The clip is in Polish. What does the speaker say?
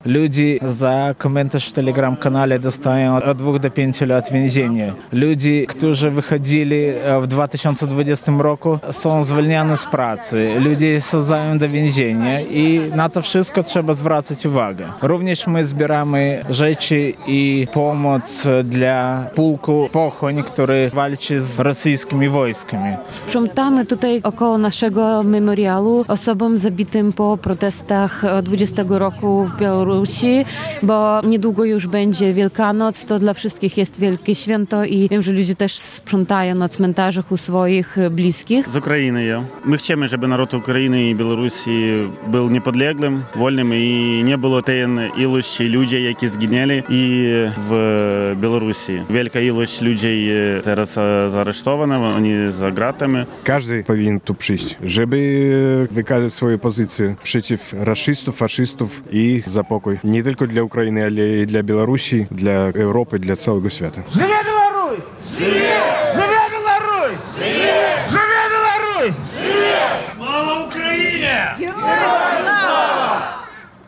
Ludzi za komentarz w Telegram-kanale dostają od 2 do 5 lat więzienia. Ludzi, którzy wychodzili w 2020 roku, są zwalniani z pracy. Ludzie sadzają do więzienia i na to wszystko trzeba zwracać uwagę. Również my zbieramy rzeczy i pomoc dla pułku Pochoń, który walczy z rosyjskimi wojskami. Sprzątamy tutaj około naszego memoriału osobom zabitym po protestach 20 roku w Białorusi, bo niedługo już będzie Wielkanoc, to dla wszystkich jest wielkie święto i wiem, że ludzie też sprzątają na cmentarzach u swoich bliskich. Z Ukrainy ja. My chcemy, żeby naród Ukrainy i Białorusi był niepodległym, wolnym i nie było tej ilości ludzi, які zginęli i w Białorusi. Wielka ilość ludzi teraz zaaresztowana, oni za gratami. Każdy powinien tu przyjść, żeby wykazać swoją pozycję przeciw rasistów, faszystów i za pokój. Nie tylko dla Ukrainy, ale i dla Białorusi, dla Europy, dla całego świata. Żyje Białoruś! Żyje! Żyje Białoruś! Żyje! Żyje Białoruś! Żyje! Слава Україні!